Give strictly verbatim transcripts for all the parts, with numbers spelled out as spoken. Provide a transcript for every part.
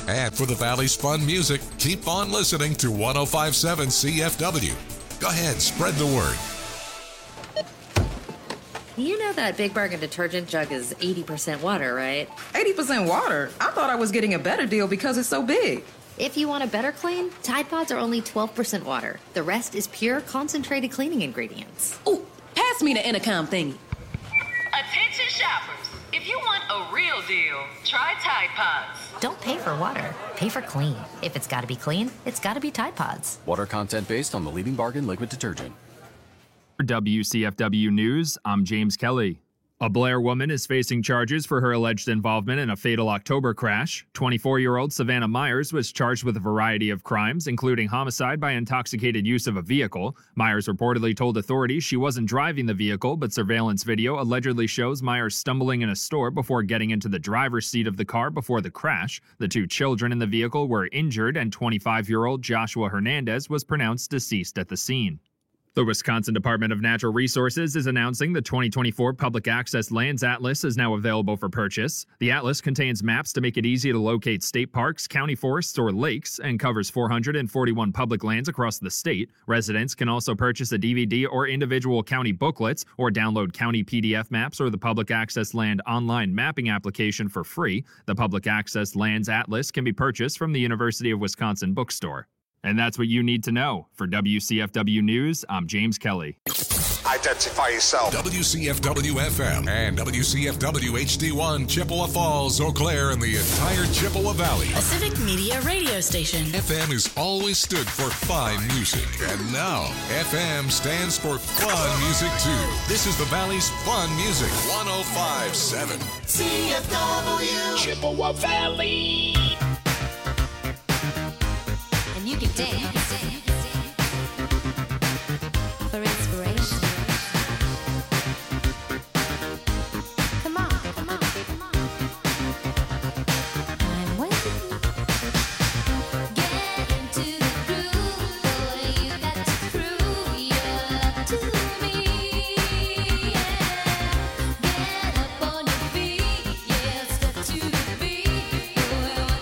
And for the Valley's fun music, keep on listening to one oh five point seven C F W. Go ahead, spread the word. You know that Big Bargain detergent jug is eighty percent water, right? eighty percent water? I thought I was getting a better deal because it's so big. If you want a better clean, Tide Pods are only twelve percent water. The rest is pure, concentrated cleaning ingredients. Ooh, pass me the intercom thingy. Attention shoppers. If you want a real deal, try Tide Pods. Don't pay for water. Pay for clean. If it's got to be clean, it's got to be Tide Pods. Water content based on the leading bargain liquid detergent. For W C F W News, I'm James Kelly. A Blair woman is facing charges for her alleged involvement in a fatal October crash. twenty-four-year-old Savannah Myers was charged with a variety of crimes, including homicide by intoxicated use of a vehicle. Myers reportedly told authorities she wasn't driving the vehicle, but surveillance video allegedly shows Myers stumbling in a store before getting into the driver's seat of the car before the crash. The two children in the vehicle were injured, and twenty-five-year-old Joshua Hernandez was pronounced deceased at the scene. The Wisconsin Department of Natural Resources is announcing the twenty twenty-four Public Access Lands Atlas is now available for purchase. The atlas contains maps to make it easy to locate state parks, county forests, or lakes, and covers four hundred forty-one public lands across the state. Residents can also purchase a D V D or individual county booklets, or download county P D F maps or the Public Access Land online mapping application for free. The Public Access Lands Atlas can be purchased from the University of Wisconsin bookstore. And that's what you need to know. For W C F W News, I'm James Kelly. Identify yourself. W C F W F M and W C F W H D one, Chippewa Falls, Eau Claire, and the entire Chippewa Valley. A civic media radio station. F M has always stood for fine music. And now, F M stands for fun music, too. This is the Valley's fun music. one oh five point seven. C F W. Chippewa Valley. And you can dance for inspiration. Come on, come on, come on. I'm waiting. Get into the groove, boy. You got to prove your love to me. Yeah. Get up on your feet, yeah. Step to the beat, boy.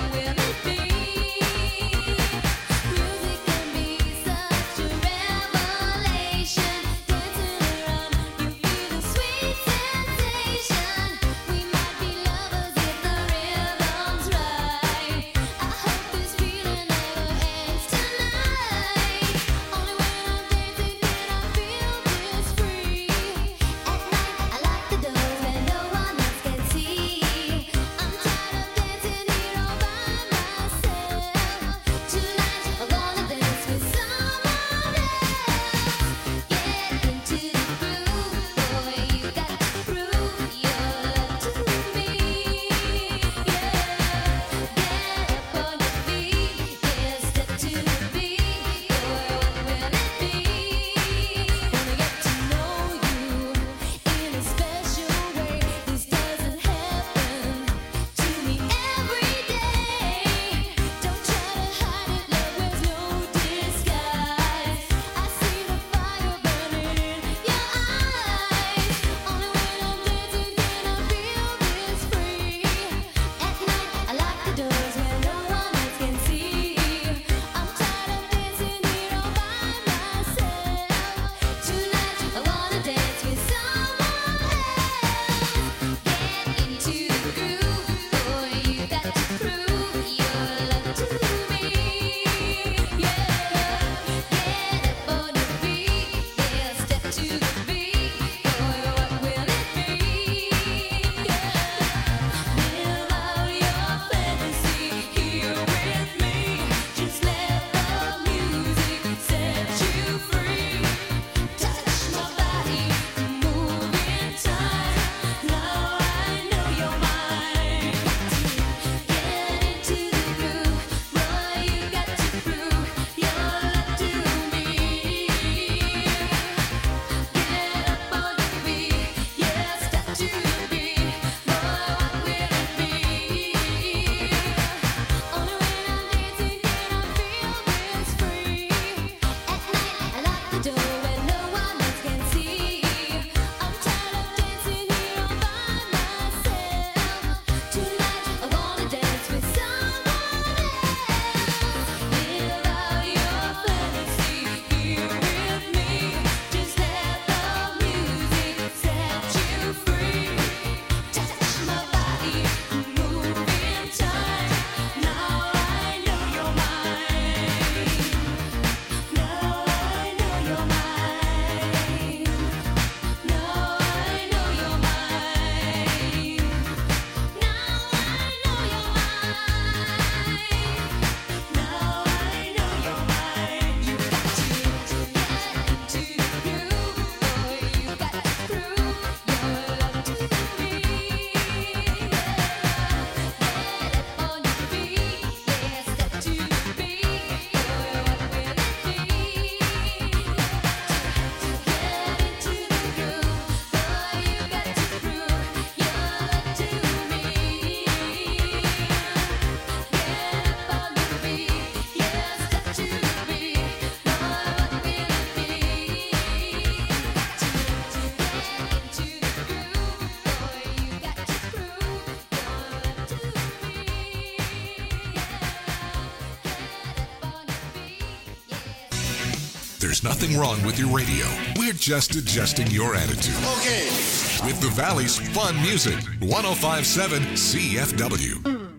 There's nothing wrong with your radio. We're just adjusting your attitude. Okay. With the Valley's fun music, one oh five point seven C F W.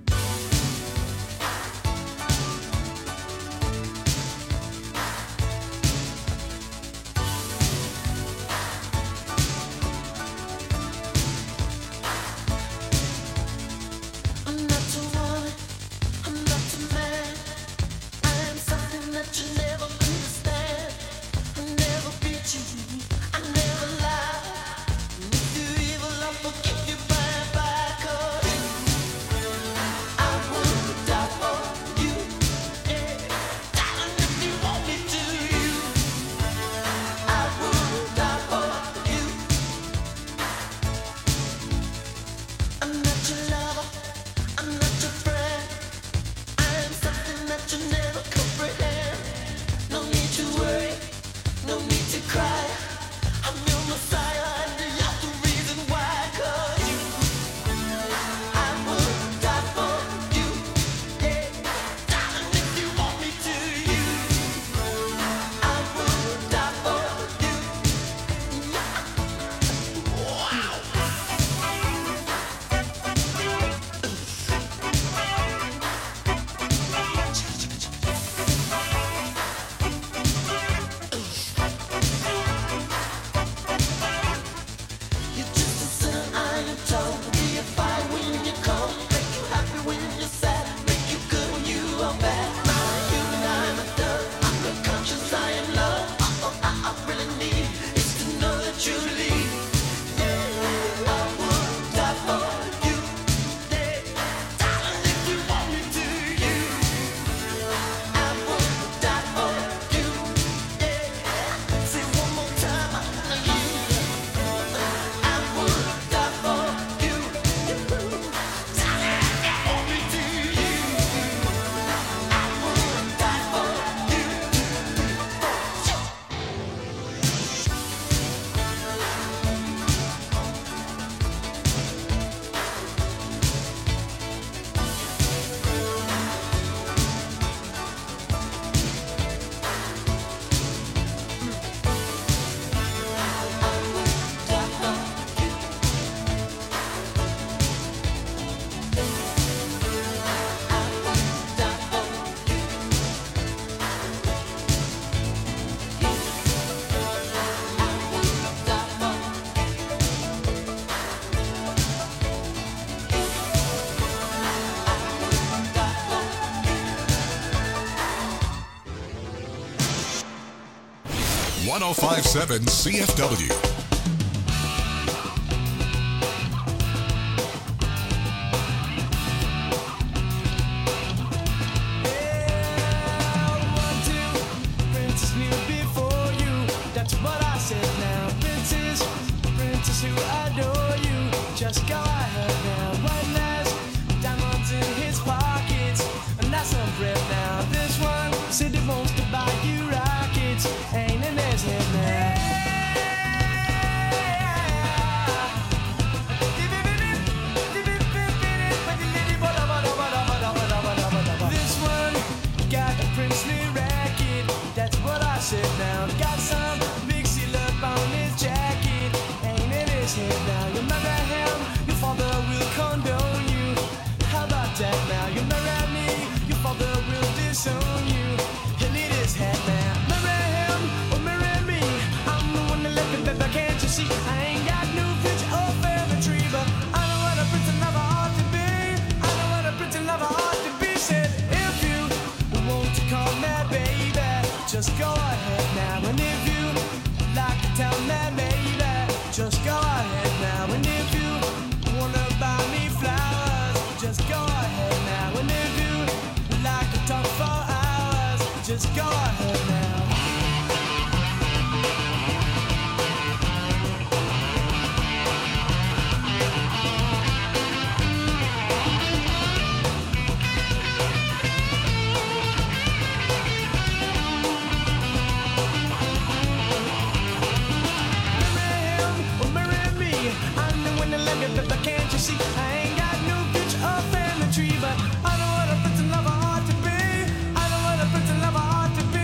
one oh five point seven C F W. Tree, but I know what a pretty lover ought to be. I know what a pretty lover ought to be.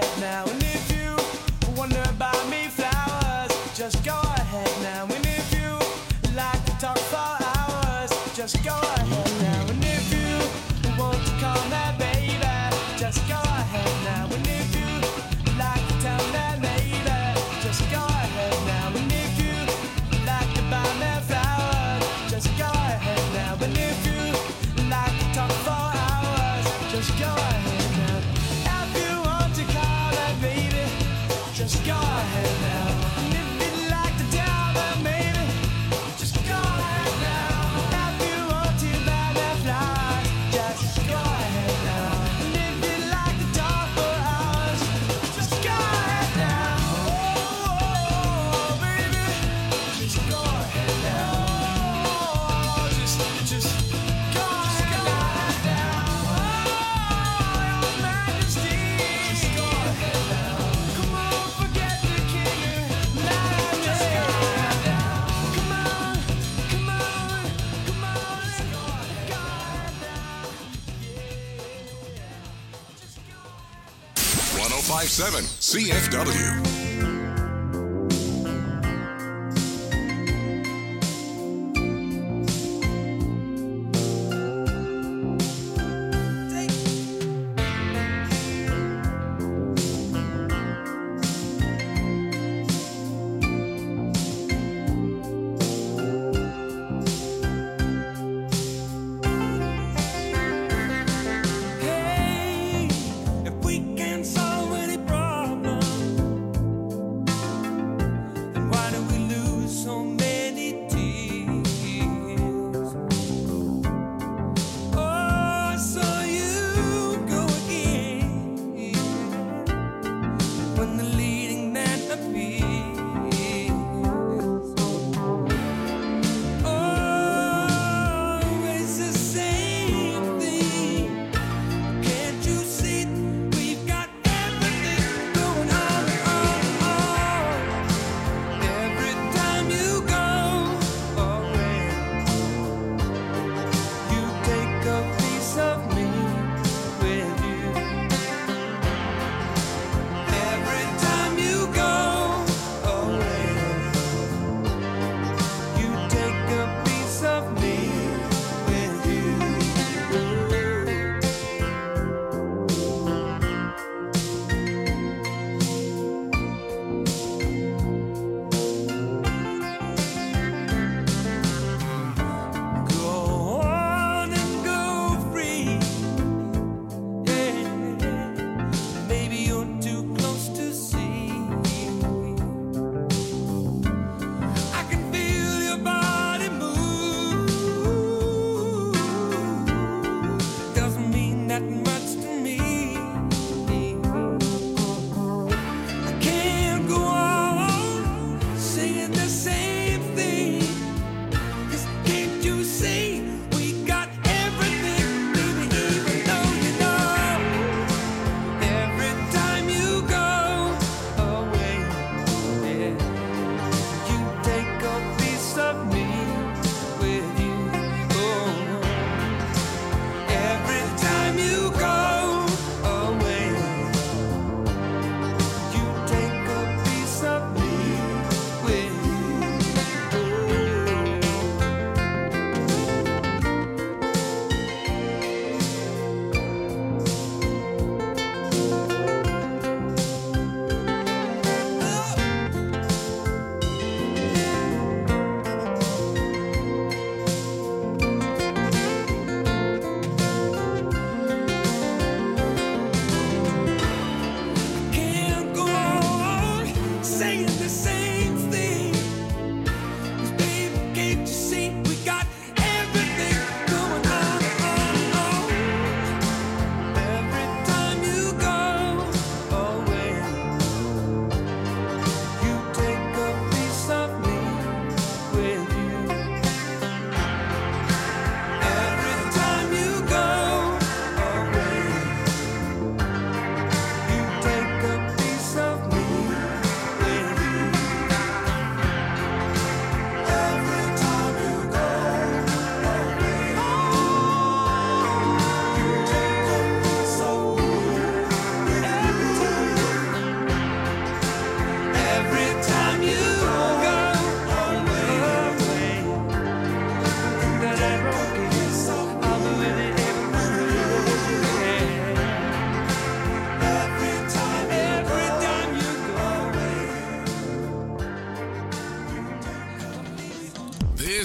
ahead now. And if you wonder about me flowers, just go ahead now. And if you like to talk for hours, just go ahead now. And if you want to call me baby, just go ahead now. And if you like to tell me later, just go ahead now. And if you like to buy me flowers, just go ahead now. And if you like to talk for hours, just go ahead now. If you want to call me baby, just go ahead now. And if you'd like to tell me maybe, just go ahead now. If you want to buy me flowers, just go ahead now. And if you'd like to talk for hours, just go ahead now. Oh, baby, just go ahead now. Oh, just, just go ahead now. Oh, your Majesty, just go ahead now. Come on, forget the king. Just go ahead now. Come on, come on, come on, let's go ahead now. one oh five point seven C F W. Hey, if we can solve any problem, then why do we lose so many tears? Oh, so you go again when the leading man appears. Always the same thing. Can't you see we've got everything going on, on, on? Every time you go away, you take a piece of me with you. Every time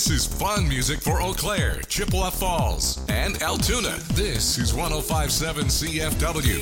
This is fun music for Eau Claire, Chippewa Falls, and Altoona. This is one oh five point seven C F W.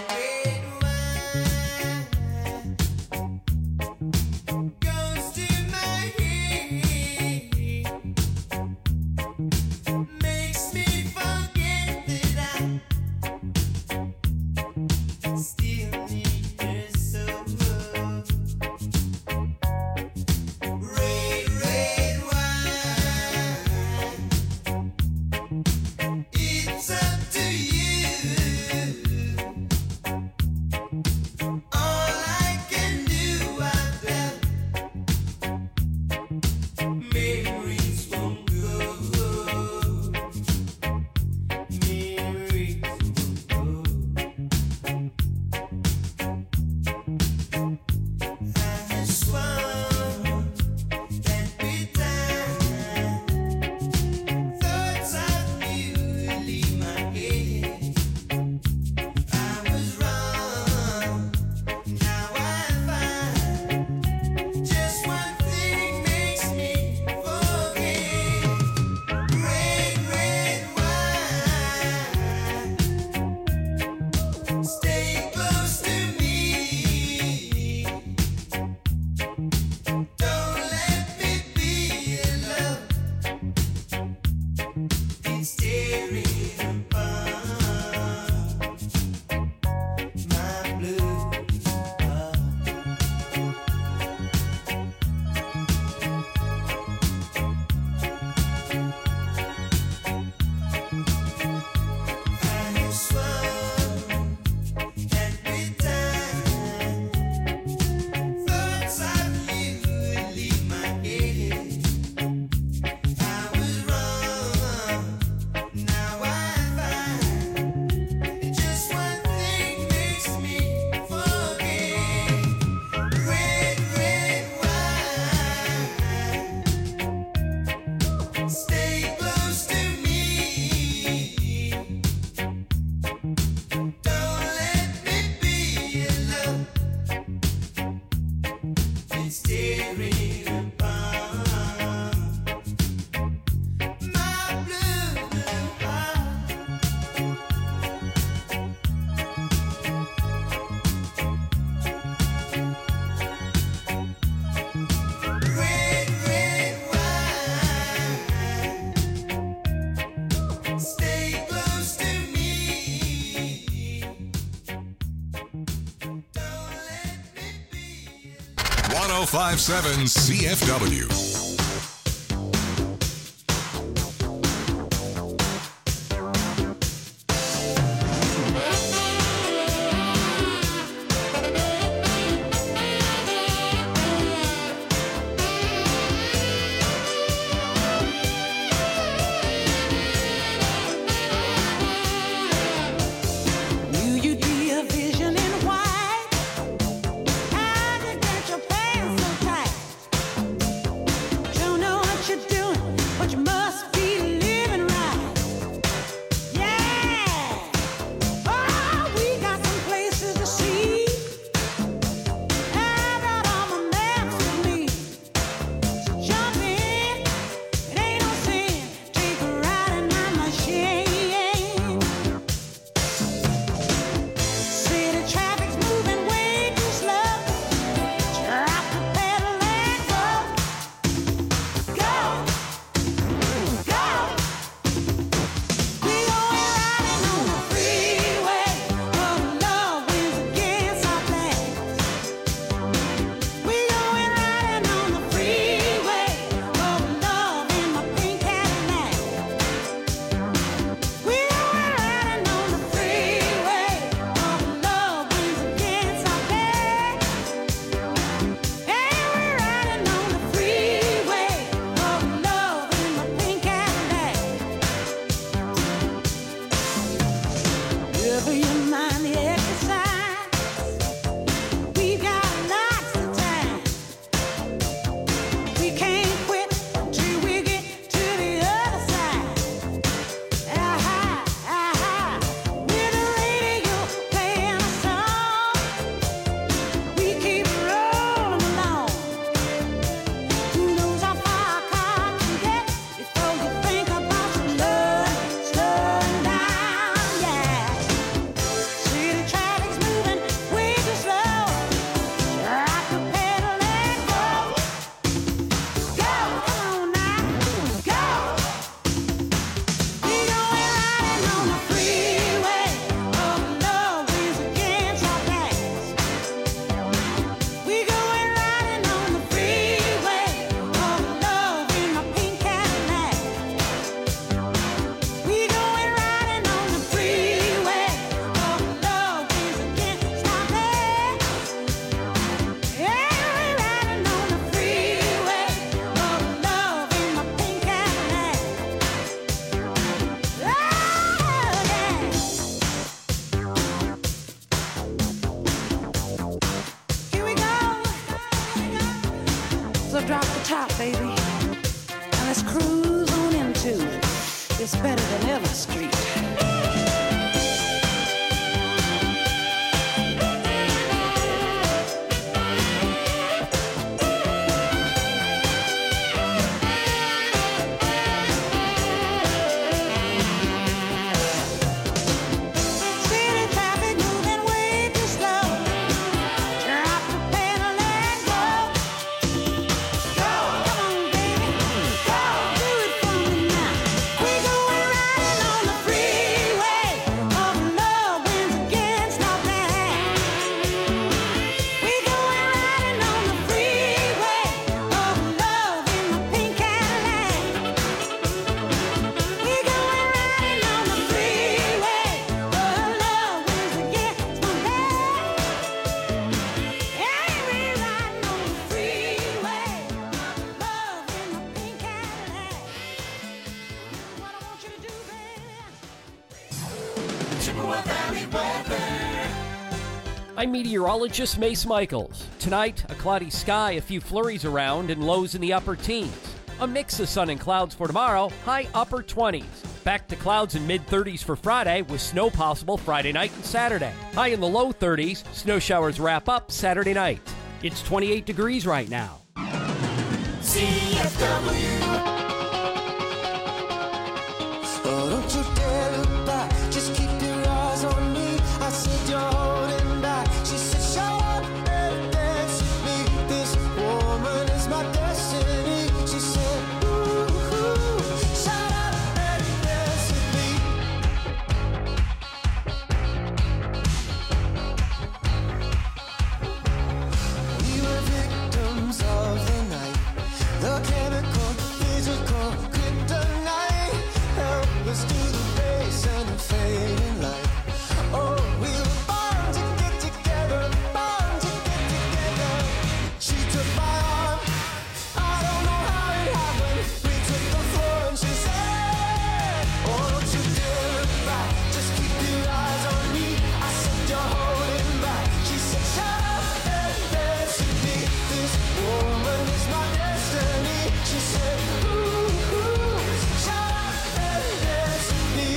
one oh five point seven C F W. How to get your pants so tight? drop the top, baby. And let's cruise on into It's Better Than Ever Street. I'm meteorologist Mace Michaels. Tonight, a cloudy sky, a few flurries around, and lows in the upper teens. A mix of sun and clouds for tomorrow, high upper twenties. Back to clouds in mid-thirties for Friday, with snow possible Friday night and Saturday. High in the low thirties, snow showers wrap up Saturday night. It's twenty-eight degrees right now. C F W. Oh, don't you dare look back, just keep your eyes on me. I said you're holding back. She said, show up and dance with me. This woman is my destiny. She said, ooh, ooh, shut up and dance with me. We were victims of the night. The chemical, physical, kryptonite. Help us to the base and the fading light. Oh, we were born to get together, born to get together. She took my arm, I don't know how it happened. We took the floor and she said, oh, don't you dare look back, just keep your eyes on me. I said, you're holding back. She said, shut up and dance with me. This woman is my destiny. She said, ooh, ooh, shut up and dance with me.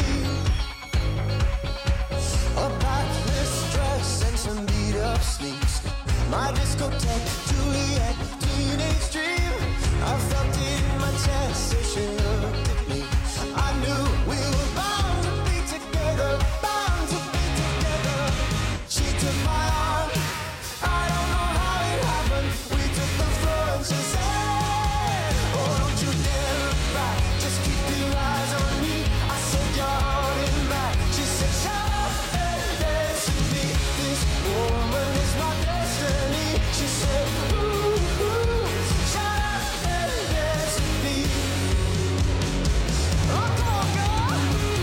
A backless dress and some beat up sneaks. My discotheque, Juliet, teenage dream. I felt it in my chest as she looked at me. I knew we were bound to be together, bound to be together. She took my arm, I don't know how it happened. We took the floor and she said, oh, don't you dare look back, just keep your eyes on me. I said, you're holding back. She said, shut up and dance with me. This woman is my destiny. She said, ooh, ooh, shut up and dance with me. Oh, come on, girl.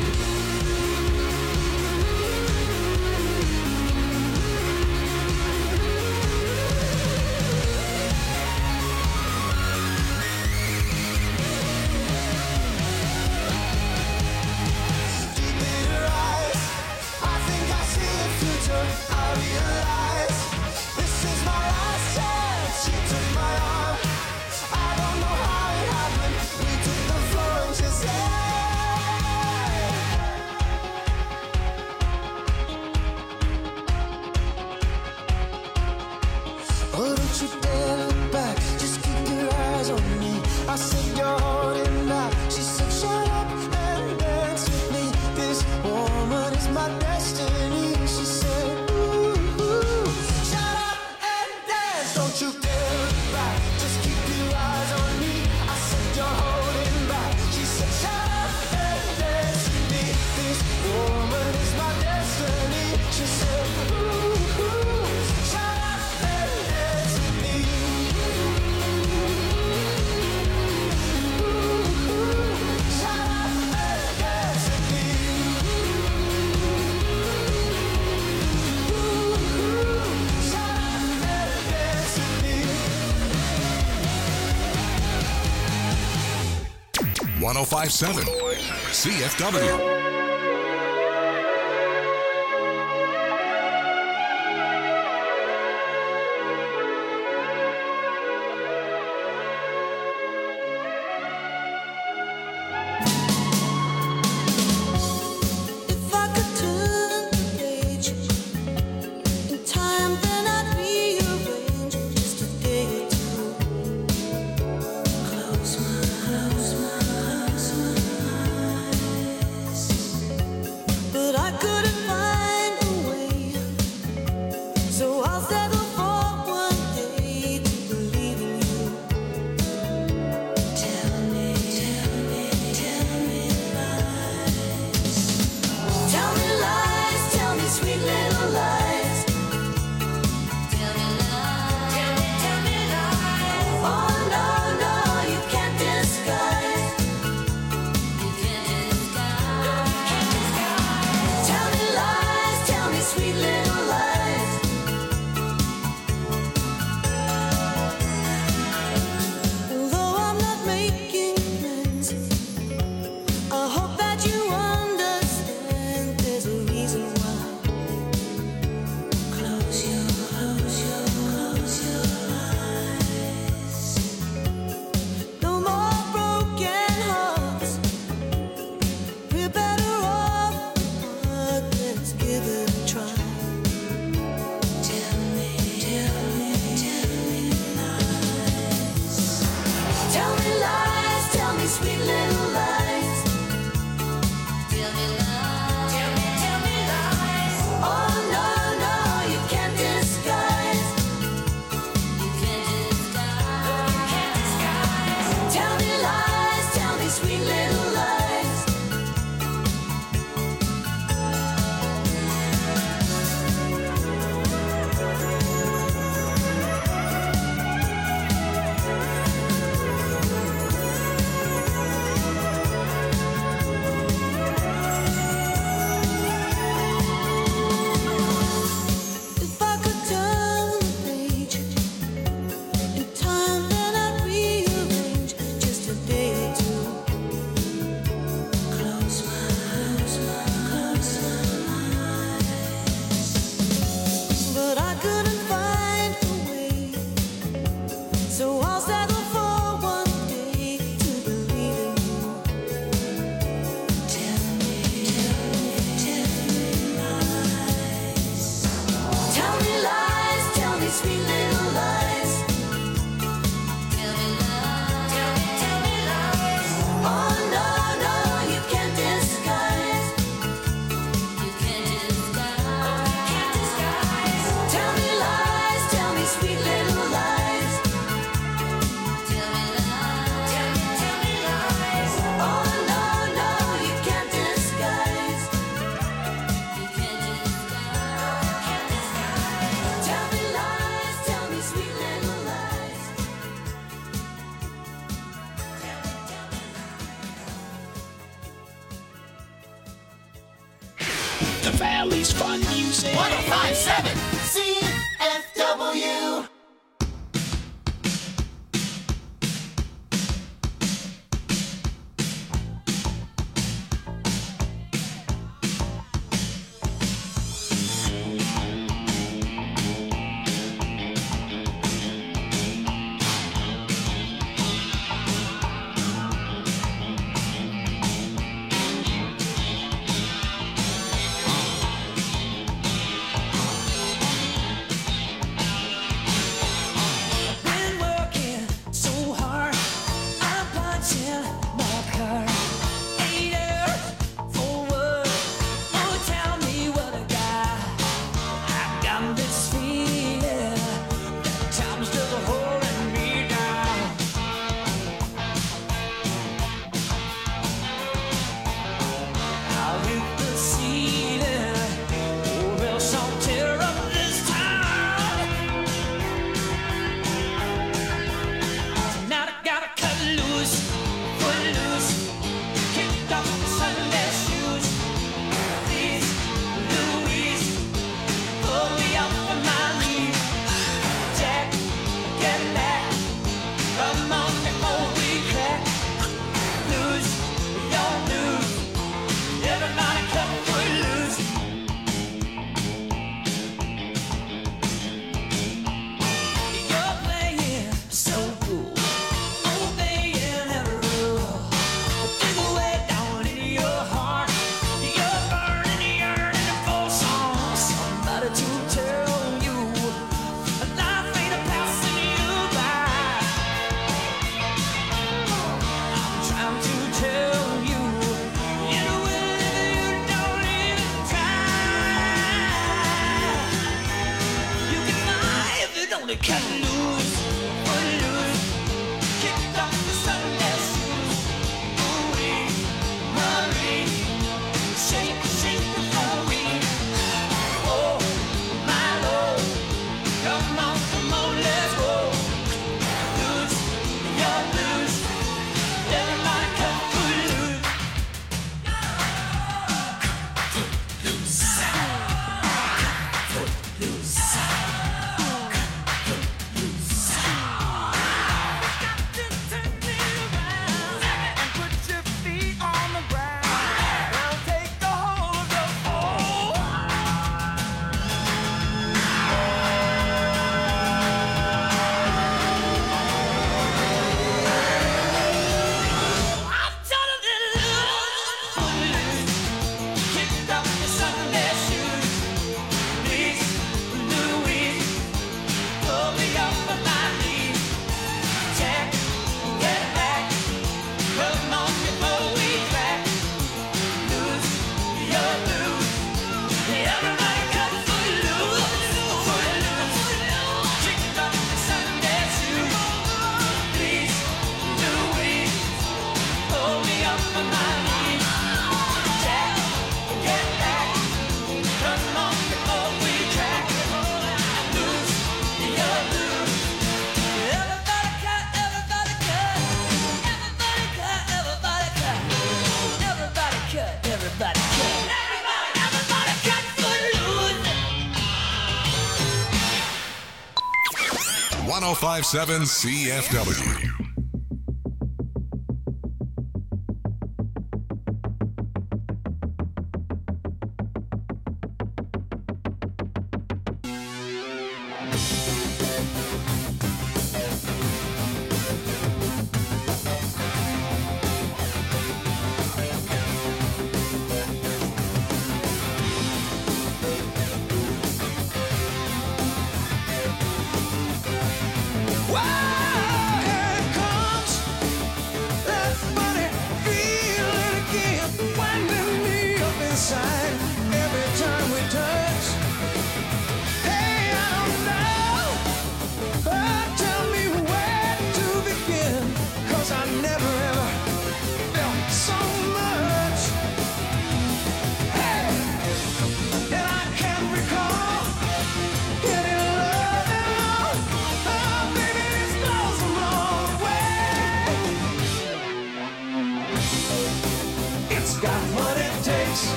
Deep in her eyes, I think I see the future. I realize this is my last chance. She took my arm, I don't know how it happened. We took the floor and she said, oh, don't you dare look back, just keep your eyes on me. I said, you're holding back. She said, shut up and dance with me. This woman is my destiny. She said, ooh, ooh, shut up and dance. Don't you dare look back, just keep your eyes on me. I said, you're holding back. She said, shut up and dance with me. This woman is my destiny. She said, ooh, ooh, shut up and dance with me. Ooh, ooh, shut up and dance with me. Ooh, ooh, shut up and dance with me. one oh five point seven C F W. sweet little lies. Tell me lies. Tell me, tell me lies. Oh no, no, you can't disguise. You can't disguise. You can't disguise. Tell me lies. Tell me sweet little lies. Tell me lies. Tell me, tell me lies. Oh no, no, you can't disguise. You can't disguise. Can't disguise. Tell me lies. Tell me sweet little lies. The Valley's Fun Music. one oh five point seven C F W. Been working so hard, I'm punching my card. Eight hours for what? Oh, tell me what I got. I've got this feeling that time's still holding me down. I'll hit the ceiling, or else I'll tear up this town. Tonight I gotta cut loose, put loose, kick off the Sunday shoes. Please, Louise, pull me up on my knees. Jack, get back, come on before we crack. Lose, don't lose, everybody cut foot loose. You're playing so cool, obeying every rule. Dig way down in your heart, you're burning, yearning for some somebody to tell you life ain't a passing you by. I'm trying to tell you, you will if you don't even try. You can fly if you don't cut loose, put loose, kick off the Sunday shoes. Ooh-wee, Marie, shake, shake the booty. Oh, my Lord, come on, come on, let's go. Loose, you're loose, everybody cut foot loose. one oh five point seven C F W.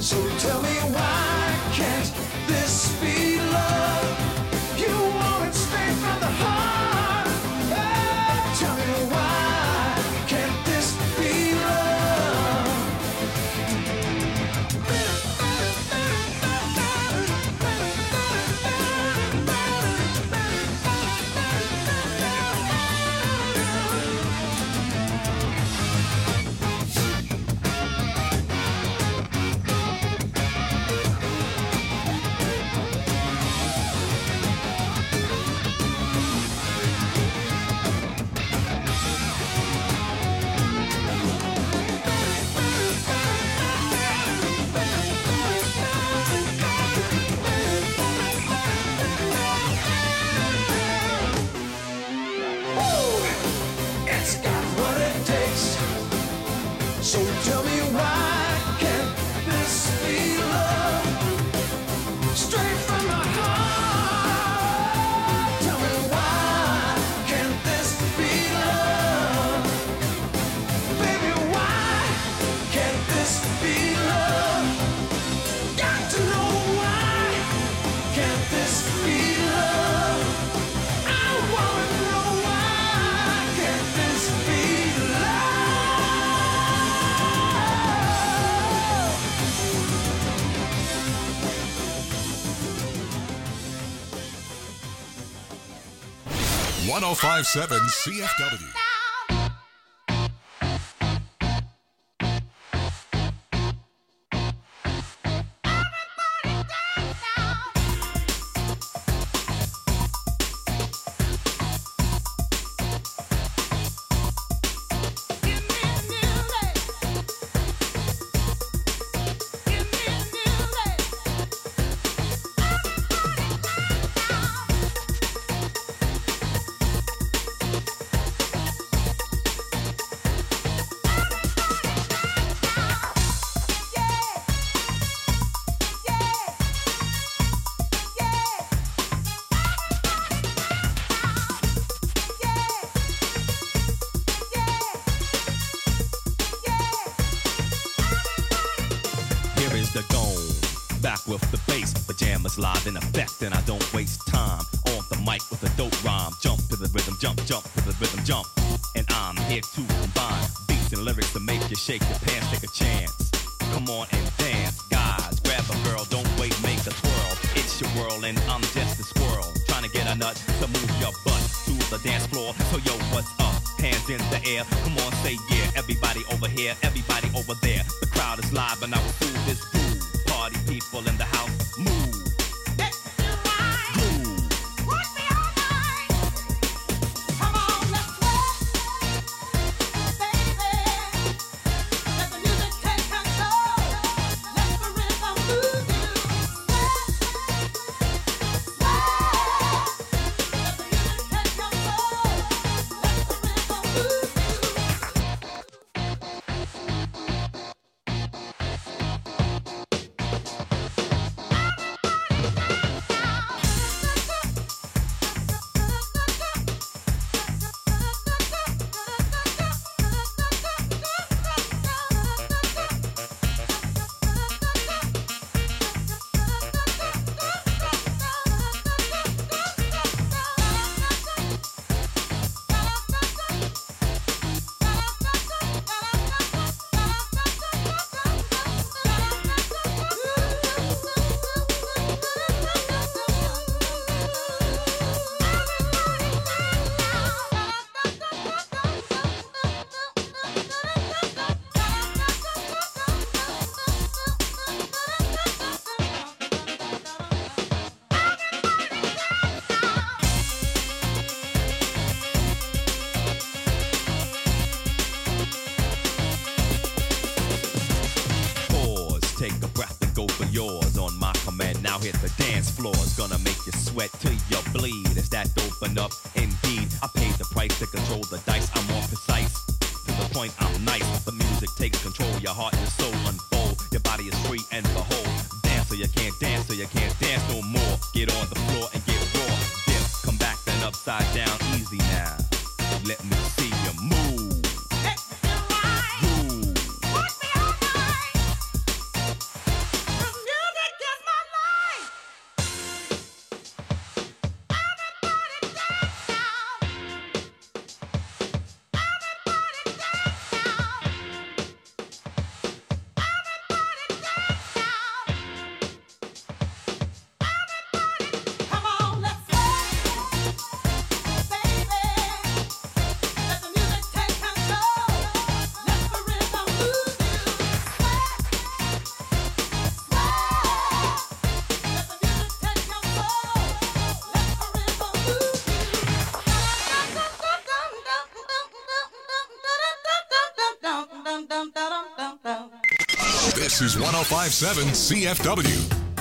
So tell me why can't this be love? You want it straight from the heart. Oh, tell me why can't this be love? It's got what it takes. So tell me why can't this be love? Straight from my heart. Tell me why can't this be love? Baby, why can't this be love? Got to know why can't this be love? I wanna know why can't this be one oh five point seven C F W. With the bass, pajamas live in effect, and I don't waste time on the mic with a dope rhyme. Jump to the rhythm, jump, jump to the rhythm, jump. And I'm here to combine beats and lyrics to make you shake your pants, take a chance. Come on and dance, guys. Grab a girl, don't wait, make a twirl. It's your world, and I'm just a squirrel trying to get a nut to move your butt to the dance floor. So yo, what's up? Hands in the air, come on, say yeah. Everybody over here, everybody over there. The crowd is live, and I will fool this fool. Party people in the house, move. Yours on my command. Now hit the dance floor. It's gonna make you sweat till you bleed. Is that open up? Indeed, I paid the price to control the dice. I'm more precise. To the point, I'm nice. The music takes control. Your heart and soul unfold. Your body is free and behold. Dance so you can't dance, so you can't dance no more. Get on the floor and get raw. Dip, come back then upside down. Easy now. Let me see you move. Let me ride. Move. Put me all night. This is one oh five point seven C F W.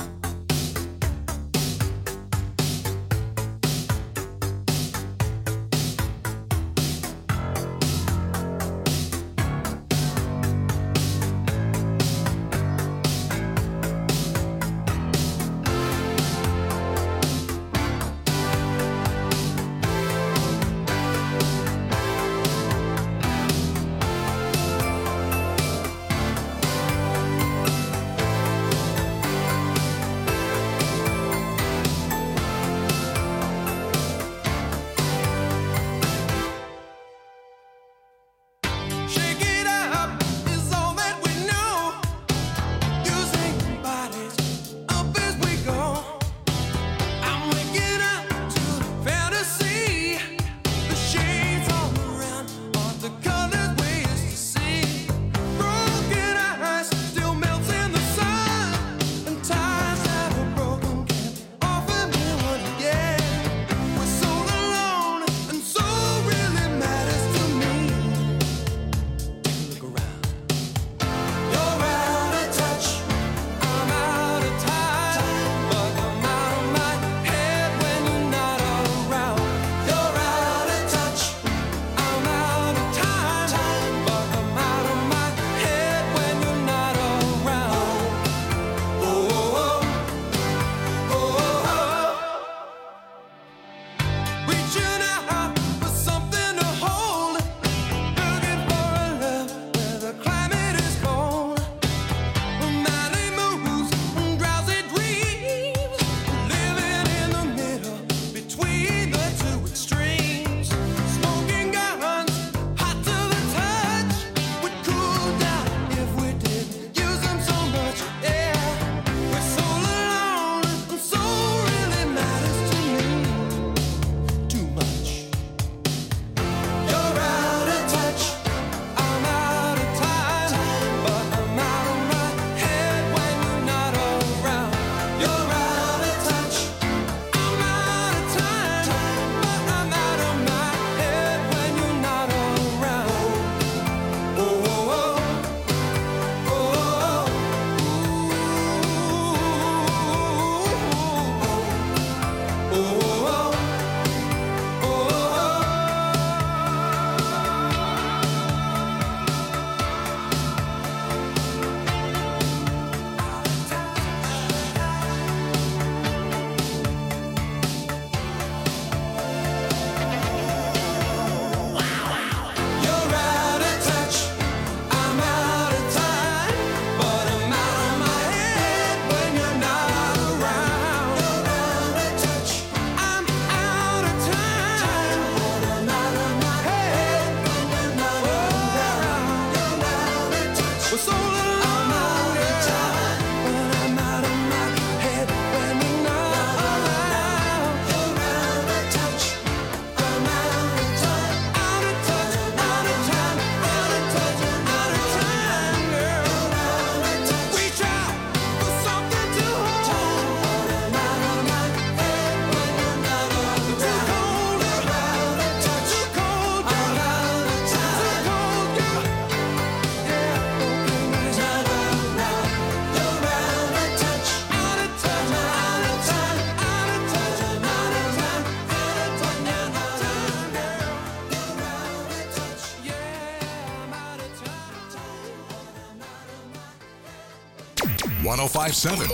one oh five point seven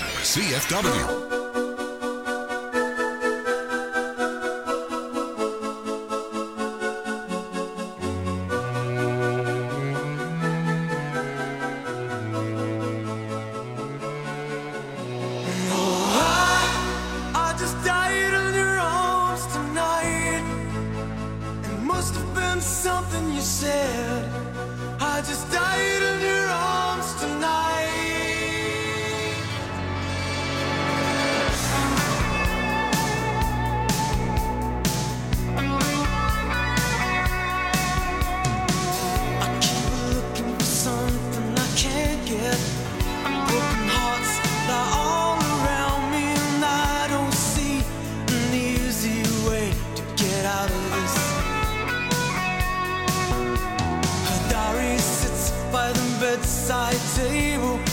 C F W. Something you said, I just died in your arms tonight. I keep looking for something I can't get. Broken hearts lie all around me, and I don't see an easy way to get out of this. By the bedside table,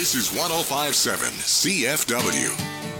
This is one oh five point seven C F W.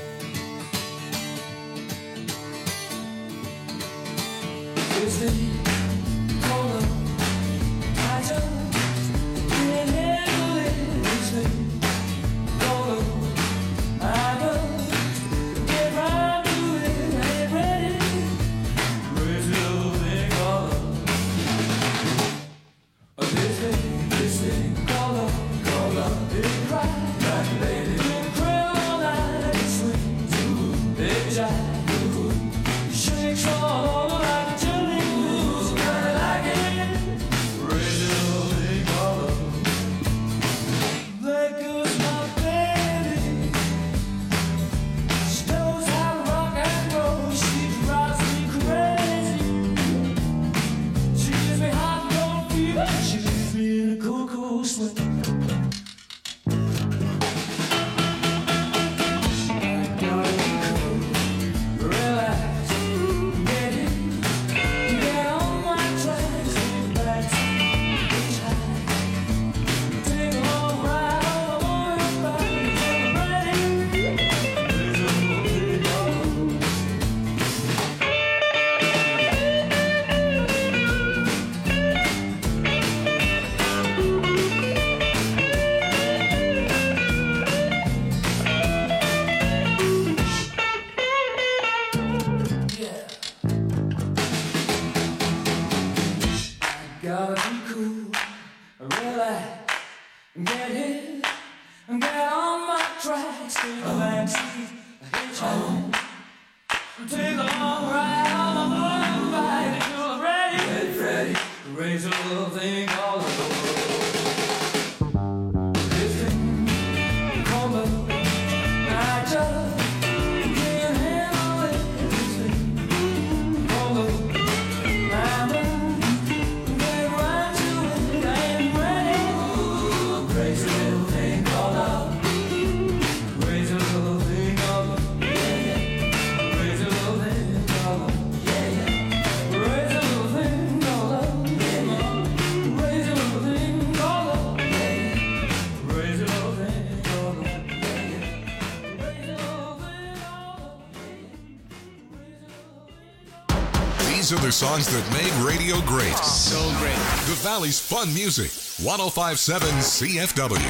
These are the songs that made radio great. So great. The Valley's fun music. one oh five point seven C F W.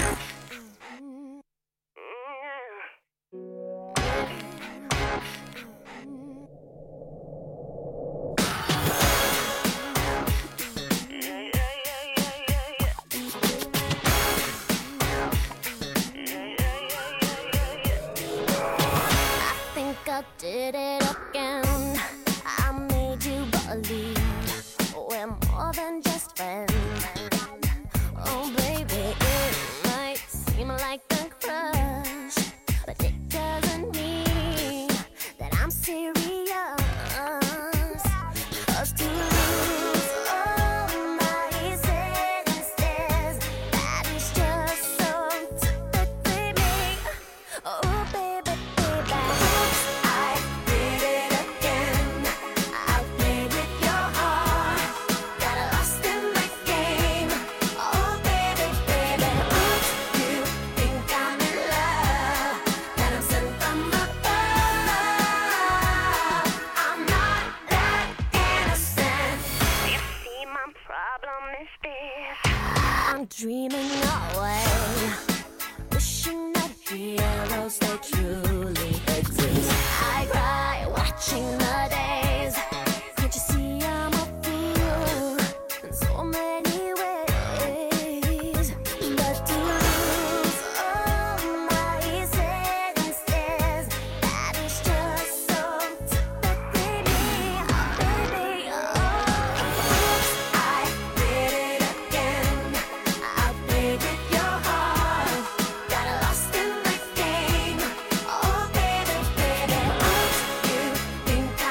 Did it again. I made you believe we're more than just friends. Oh, baby, it might seem like a crush, but it doesn't mean that I'm serious. 'Cause to lose all my senses, that is just so typically me. Oh, baby, baby. I did it again. I played with your heart, got lost in the game. Oh, baby, baby. Oops, you think I'm in love, that I'm sent from above. I'm not that innocent. You see, my problem is this: I'm dreaming away, wishing that heroes they truly exist. I cry watching the days. Can't you see I'm a fool in so many ways? But to lose all my senses, that is just so typically me. Oh, baby, oh. Oops, I did it again. I played with your heart, got lost in the game. Oh, baby, baby. Oops, you think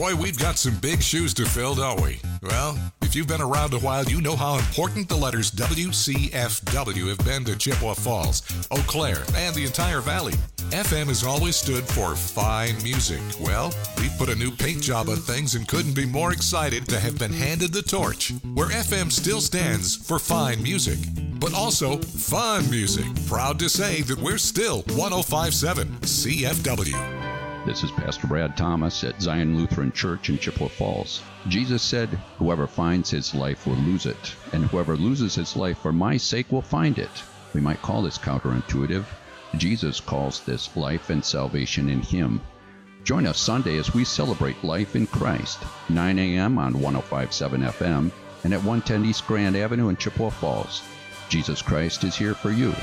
Boy, we've got some big shoes to fill, don't we? Well, if you've been around a while, you know how important the letters W C F W have been to Chippewa Falls, Eau Claire, and the entire valley. F M has always stood for fine music. Well, we put a new paint job on things and couldn't be more excited to have been handed the torch, where F M still stands for fine music, but also fun music. Proud to say that we're still one oh five point seven C F W. This is Pastor Brad Thomas at Zion Lutheran Church in Chippewa Falls. Jesus said, "Whoever finds his life will lose it, and whoever loses his life for my sake will find it." We might call this counterintuitive. Jesus calls this life and salvation in him. Join us Sunday as we celebrate life in Christ, nine a.m. on one oh five point seven F M and at one ten East Grand Avenue in Chippewa Falls. Jesus Christ is here for you.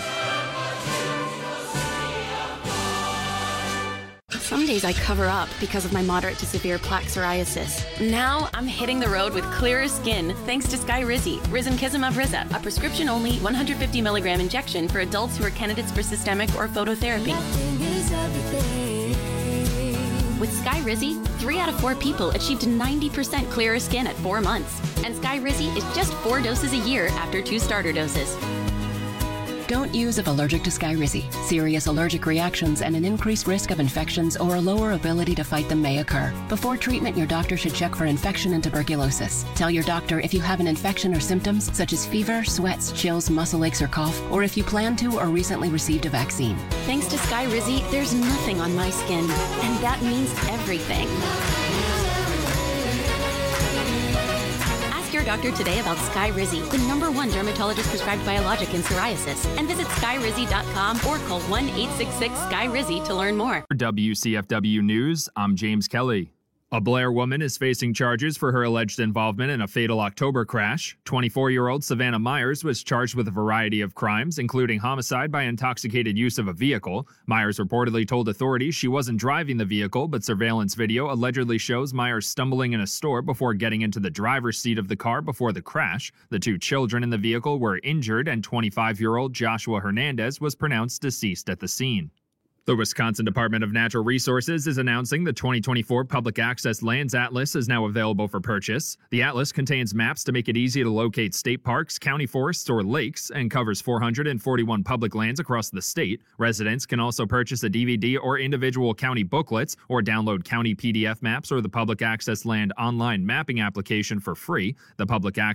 Some days I cover up because of my moderate to severe plaque psoriasis. Now I'm hitting the road with clearer skin thanks to Skyrizi, Risankizumab Riza, a prescription-only one hundred fifty milligram injection for adults who are candidates for systemic or phototherapy. With Skyrizi, three out of four people achieved ninety percent clearer skin at four months. And Skyrizi is just four doses a year after two starter doses. Don't use if allergic to Skyrizi. Serious allergic reactions and an increased risk of infections or a lower ability to fight them may occur. Before treatment, your doctor should check for infection and tuberculosis. Tell your doctor if you have an infection or symptoms such as fever, sweats, chills, muscle aches, or cough, or if you plan to or recently received a vaccine. Thanks to Skyrizi, there's nothing on my skin, and that means everything. Your doctor today about Skyrizi, the number one dermatologist prescribed biologic in psoriasis, and visit skyrizi dot com or call one eight six six Skyrizi to learn more. For W C F W News, I'm James Kelly. A Blair woman is facing charges for her alleged involvement in a fatal October crash. twenty-four-year-old Savannah Myers was charged with a variety of crimes, including homicide by intoxicated use of a vehicle. Myers reportedly told authorities she wasn't driving the vehicle, but surveillance video allegedly shows Myers stumbling in a store before getting into the driver's seat of the car before the crash. The two children in the vehicle were injured, and twenty-five-year-old Joshua Hernandez was pronounced deceased at the scene. The Wisconsin Department of Natural Resources is announcing the twenty twenty-four Public Access Lands Atlas is now available for purchase. The atlas contains maps to make it easy to locate state parks, county forests, or lakes, and covers four hundred forty-one public lands across the state. Residents can also purchase a D V D or individual county booklets, or download county P D F maps or the Public Access Land online mapping application for free. The Public Access